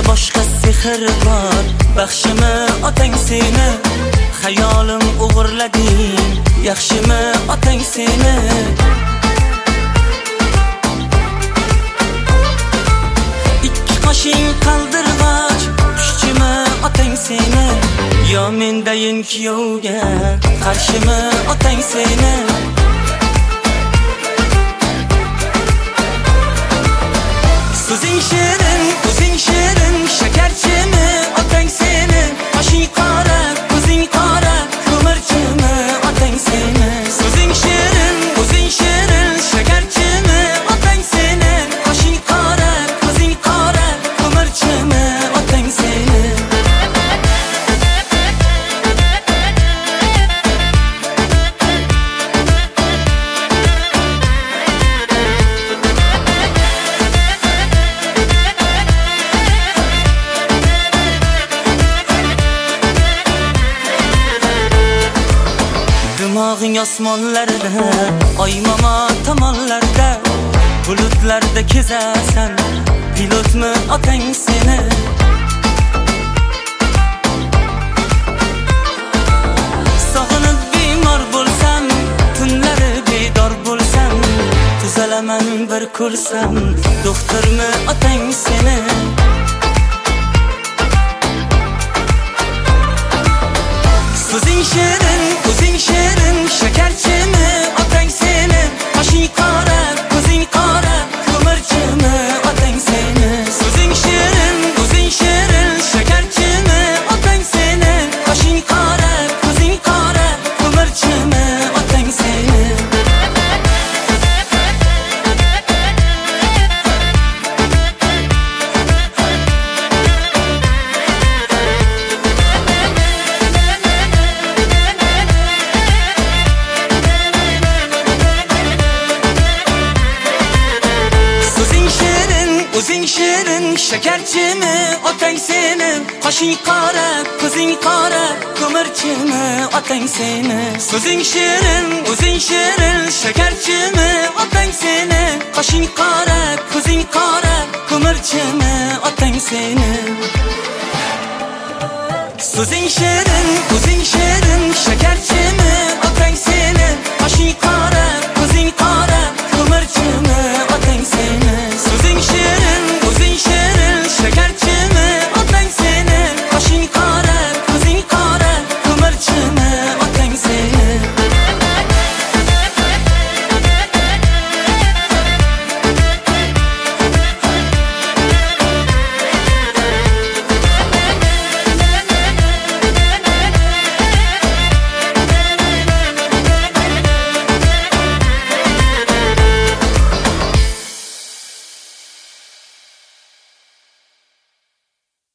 boshqa sehr bor, baxshimi otang seni, xayolim o'g'irlading, yaxshimi otang seni. Ikki qoshing qaldirg'och, xushchimi otang seni, yo mendayin kuyovga qarshimi otang seni. So'zing shirin, o'zing shirin, shakarchimi otang seni, qoshing qora, ko'zing qora, ko'mirchimi otang seni. So'zing shirin, o'zing shirin, shakarchimi otang seni, qoshing qora, ko'zing qora, ko'mirchimi otang seni. Dimog'ing osmonlarda, oy momo tomonlarda, bulutlarda kezasan, pilotmi otang seni. Sog'inib bemor bo'lsam, tunlari bedor bo'lsam, tuzalaman bir ko'rsam, doktormi otang seni. So'zing shirin, o'zing shirin, shakarchimi otang seni, qoshing qora, ko'zing qora, ko'mirchimi otang seni. So'zing shirin, o'zing shirin, shakarchimi otang seni, qoshing qora, ko'zing qora, ko'mirchimi otang seni. O'zing shirin, shakarchimi otang seni, qoshing qora, ko'zing qora, ko'mirchimi otang seni. So'zing shirin, o'zing shirin, shakarchimi otang seni, qoshing qora, ko'zing qora, ko'mirchimi otang seni. So'zing shirin, o'zing